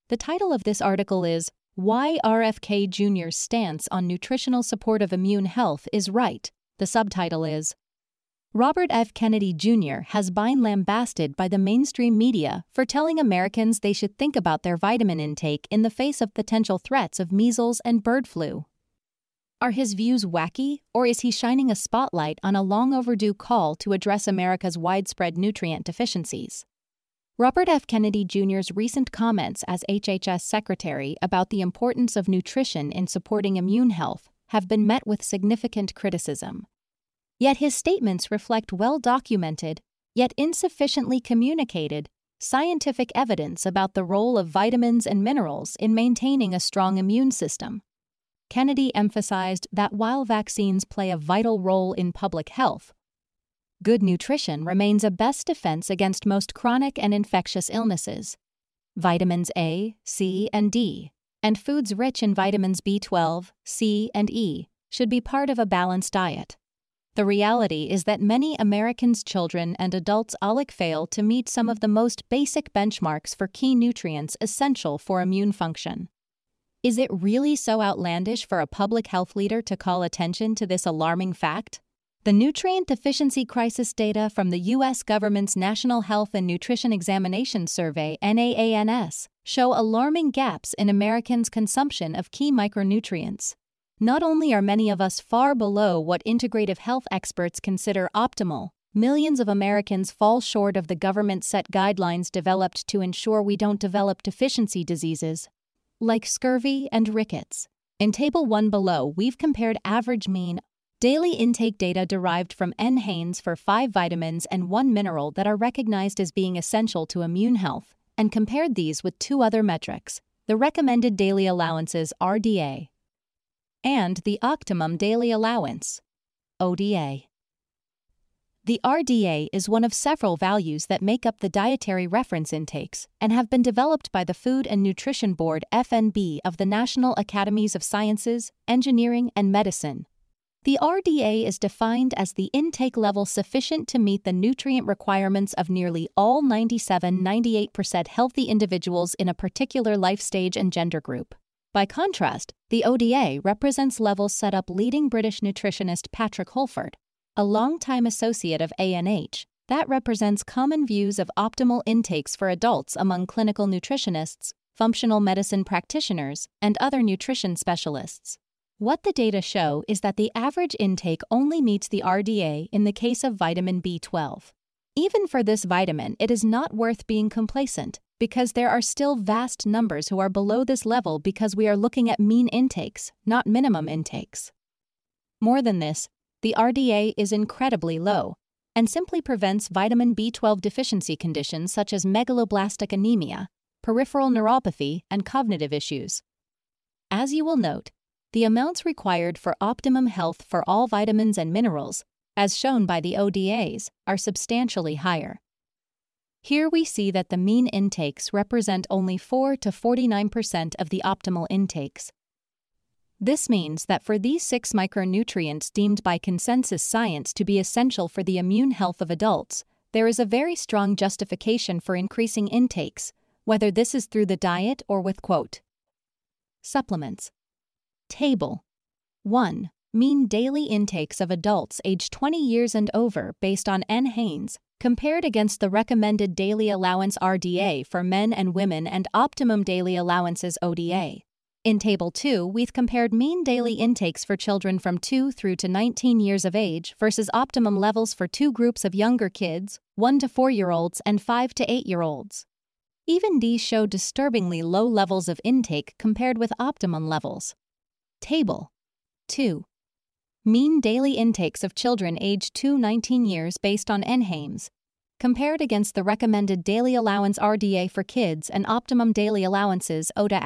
The title of this article is Why RFK Jr.'s Stance on Nutritional Support of Immune Health is Right. The subtitle is Robert F. Kennedy Jr. has been lambasted by the mainstream media for telling Americans they should think about their vitamin intake in the face of potential threats of measles and bird flu. Are his views wacky, or is he shining a spotlight on a long overdue call to address America's widespread nutrient deficiencies? Robert F. Kennedy Jr.'s recent comments as HHS Secretary about the importance of nutrition in supporting immune health have been met with significant criticism. Yet his statements reflect well-documented, yet insufficiently communicated, scientific evidence about the role of vitamins and minerals in maintaining a strong immune system. Kennedy emphasized that while vaccines play a vital role in public health, good nutrition remains a best defense against most chronic and infectious illnesses. Vitamins A, C, and D, and foods rich in vitamins B12, C, and E, should be part of a balanced diet. The reality is that many Americans' children and adults alike fail to meet some of the most basic benchmarks for key nutrients essential for immune function. Is it really so outlandish for a public health leader to call attention to this alarming fact? The nutrient deficiency crisis data from the U.S. government's National Health and Nutrition Examination Survey (NAANS) show alarming gaps in Americans' consumption of key micronutrients. Not only are many of us far below what integrative health experts consider optimal, millions of Americans fall short of the government-set guidelines developed to ensure we don't develop deficiency diseases, like scurvy and rickets. In Table 1 below, we've compared average mean daily intake data derived from NHANES for 5 vitamins and 1 mineral that are recognized as being essential to immune health, and compared these with 2 other metrics, the Recommended Daily Allowances (RDA) and the Optimum Daily Allowance (ODA). The RDA is one of several values that make up the dietary reference intakes and have been developed by the Food and Nutrition Board (FNB) of the National Academies of Sciences, Engineering, and Medicine. The RDA is defined as the intake level sufficient to meet the nutrient requirements of nearly all 97–98% healthy individuals in a particular life stage and gender group. By contrast, the ODA represents levels set up leading British nutritionist Patrick Holford, a longtime associate of ANH, that represents common views of optimal intakes for adults among clinical nutritionists, functional medicine practitioners, and other nutrition specialists. What the data show is that the average intake only meets the RDA in the case of vitamin B12. Even for this vitamin, it is not worth being complacent, because there are still vast numbers who are below this level because we are looking at mean intakes, not minimum intakes. More than this, the RDA is incredibly low and simply prevents vitamin B12 deficiency conditions such as megaloblastic anemia, peripheral neuropathy, and cognitive issues. As you will note, the amounts required for optimum health for all vitamins and minerals, as shown by the ODAs, are substantially higher. Here we see that the mean intakes represent only 4 to 49% of the optimal intakes. This means that for these 6 micronutrients deemed by consensus science to be essential for the immune health of adults, there is a very strong justification for increasing intakes, whether this is through the diet or with supplements. Table 1. Mean daily intakes of adults aged 20 years and over based on NHANES, compared against the Recommended Daily Allowance RDA for men and women and Optimum Daily Allowances ODA. In Table 2, we've compared mean daily intakes for children from 2 through to 19 years of age versus optimum levels for 2 groups of younger kids, 1 to 4-year-olds and 5 to 8-year-olds. Even these show disturbingly low levels of intake compared with optimum levels. Table 2. Mean daily intakes of children aged 2–19 years based on NHANES, compared against the Recommended Daily Allowance RDA for kids and Optimum Daily Allowances ODA*,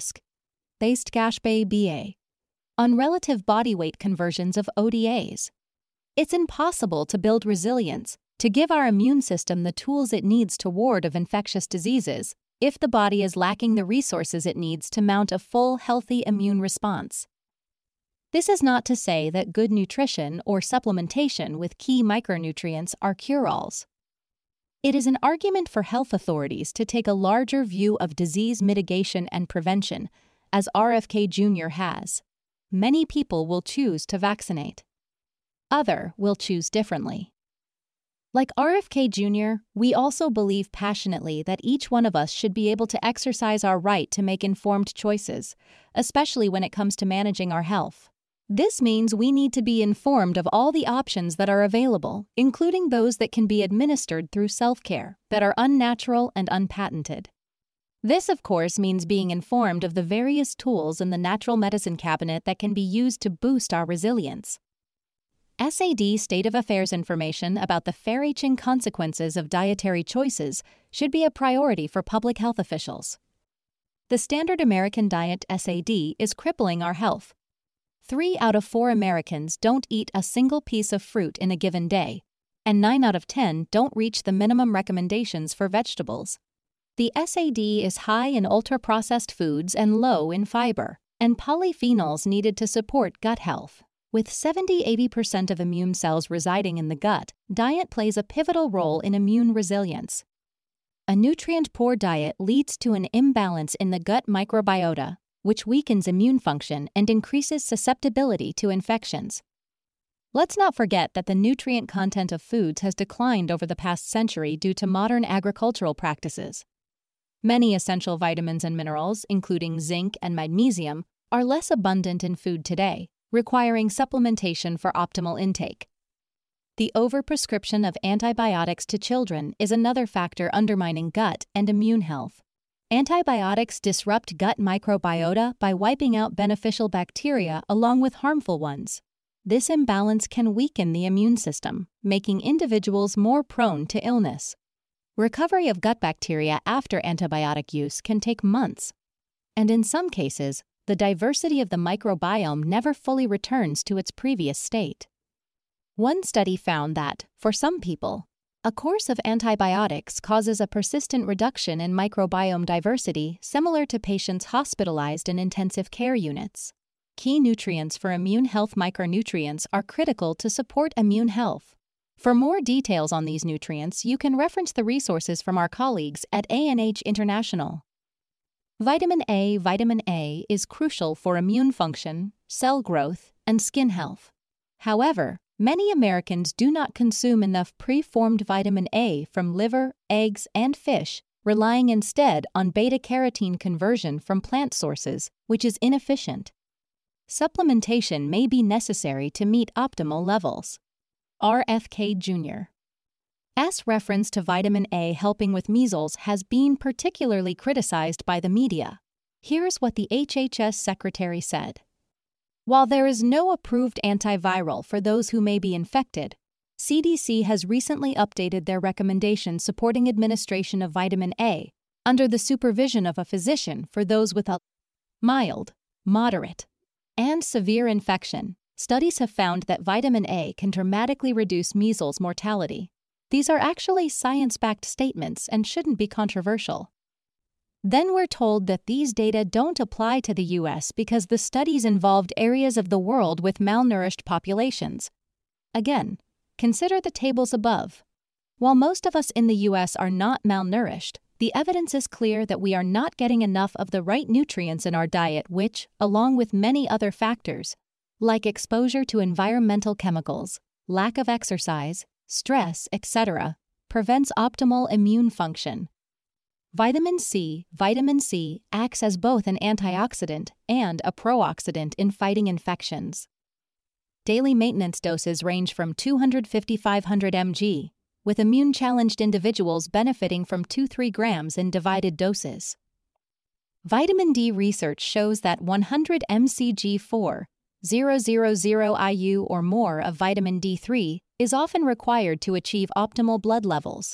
based BA, on relative body weight conversions of ODAs. It's impossible to build resilience, to give our immune system the tools it needs to ward off infectious diseases, if the body is lacking the resources it needs to mount a full, healthy immune response. This is not to say that good nutrition or supplementation with key micronutrients are cure-alls. It is an argument for health authorities to take a larger view of disease mitigation and prevention, as RFK Jr. has. Many people will choose to vaccinate. Others will choose differently. Like RFK Jr., we also believe passionately that each one of us should be able to exercise our right to make informed choices, especially when it comes to managing our health. This means we need to be informed of all the options that are available, including those that can be administered through self-care, that are unnatural and unpatented. This, of course, means being informed of the various tools in the natural medicine cabinet that can be used to boost our resilience. SAD state of affairs information about the far-reaching consequences of dietary choices should be a priority for public health officials. The standard American diet SAD is crippling our health. 3 out of 4 Americans don't eat a single piece of fruit in a given day, and 9 out of 10 don't reach the minimum recommendations for vegetables. The SAD is high in ultra-processed foods and low in fiber, and polyphenols needed to support gut health. With 70–80% of immune cells residing in the gut, diet plays a pivotal role in immune resilience. A nutrient-poor diet leads to an imbalance in the gut microbiota, which weakens immune function and increases susceptibility to infections. Let's not forget that the nutrient content of foods has declined over the past century due to modern agricultural practices. Many essential vitamins and minerals, including zinc and magnesium, are less abundant in food today, requiring supplementation for optimal intake. The overprescription of antibiotics to children is another factor undermining gut and immune health. Antibiotics disrupt gut microbiota by wiping out beneficial bacteria along with harmful ones. This imbalance can weaken the immune system, making individuals more prone to illness. Recovery of gut bacteria after antibiotic use can take months, and in some cases, the diversity of the microbiome never fully returns to its previous state. One study found that, for some people, a course of antibiotics causes a persistent reduction in microbiome diversity similar to patients hospitalized in intensive care units. Key nutrients for immune health. Micronutrients are critical to support immune health. For more details on these nutrients, you can reference the resources from our colleagues at ANH International. Vitamin A is crucial for immune function, cell growth, and skin health. However, many Americans do not consume enough preformed vitamin A from liver, eggs, and fish, relying instead on beta-carotene conversion from plant sources, which is inefficient. Supplementation may be necessary to meet optimal levels. RFK Jr. S. reference to vitamin A helping with measles has been particularly criticized by the media. Here's what the HHS secretary said. While there is no approved antiviral for those who may be infected, CDC has recently updated their recommendations supporting administration of vitamin A under the supervision of a physician for those with a mild, moderate, and severe infection. Studies have found that vitamin A can dramatically reduce measles mortality. These are actually science-backed statements and shouldn't be controversial. Then we're told that these data don't apply to the U.S. because the studies involved areas of the world with malnourished populations. Again, consider the tables above. While most of us in the U.S. are not malnourished, the evidence is clear that we are not getting enough of the right nutrients in our diet which, along with many other factors, like exposure to environmental chemicals, lack of exercise, stress, etc., prevents optimal immune function. Vitamin C acts as both an antioxidant and a prooxidant in fighting infections. Daily maintenance doses range from 250–500 mg, with immune-challenged individuals benefiting from 2–3 grams in divided doses. Vitamin D research shows that 100 mcg 4,000 IU or more of vitamin D3 is often required to achieve optimal blood levels.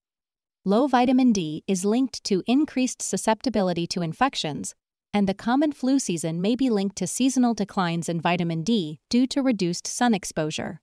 Low vitamin D is linked to increased susceptibility to infections, and the common flu season may be linked to seasonal declines in vitamin D due to reduced sun exposure.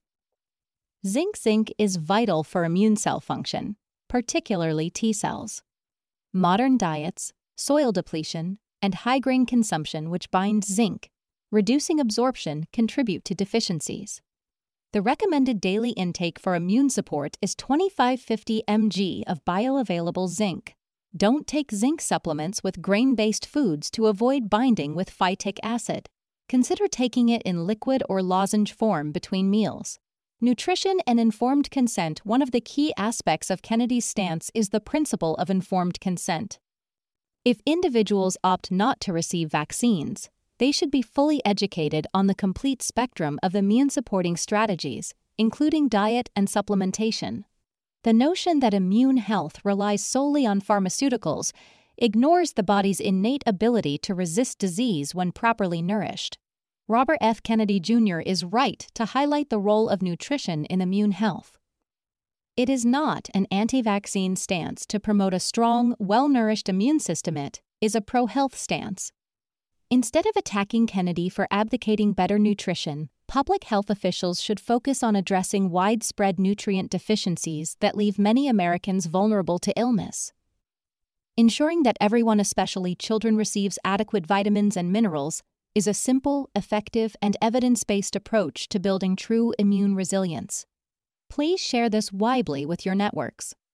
Zinc is vital for immune cell function, particularly T cells. Modern diets, soil depletion, and high grain consumption which bind zinc, reducing absorption, contribute to deficiencies. The recommended daily intake for immune support is 2550 mg of bioavailable zinc. Don't take zinc supplements with grain-based foods to avoid binding with phytic acid. Consider taking it in liquid or lozenge form between meals. Nutrition and informed consent. One of the key aspects of Kennedy's stance is the principle of informed consent. If individuals opt not to receive vaccines, they should be fully educated on the complete spectrum of immune-supporting strategies, including diet and supplementation. The notion that immune health relies solely on pharmaceuticals ignores the body's innate ability to resist disease when properly nourished. Robert F. Kennedy Jr. is right to highlight the role of nutrition in immune health. It is not an anti-vaccine stance to promote a strong, well-nourished immune system. It is a pro-health stance. Instead of attacking Kennedy for advocating better nutrition, public health officials should focus on addressing widespread nutrient deficiencies that leave many Americans vulnerable to illness. Ensuring that everyone, especially children, receives adequate vitamins and minerals is a simple, effective, and evidence-based approach to building true immune resilience. Please share this widely with your networks.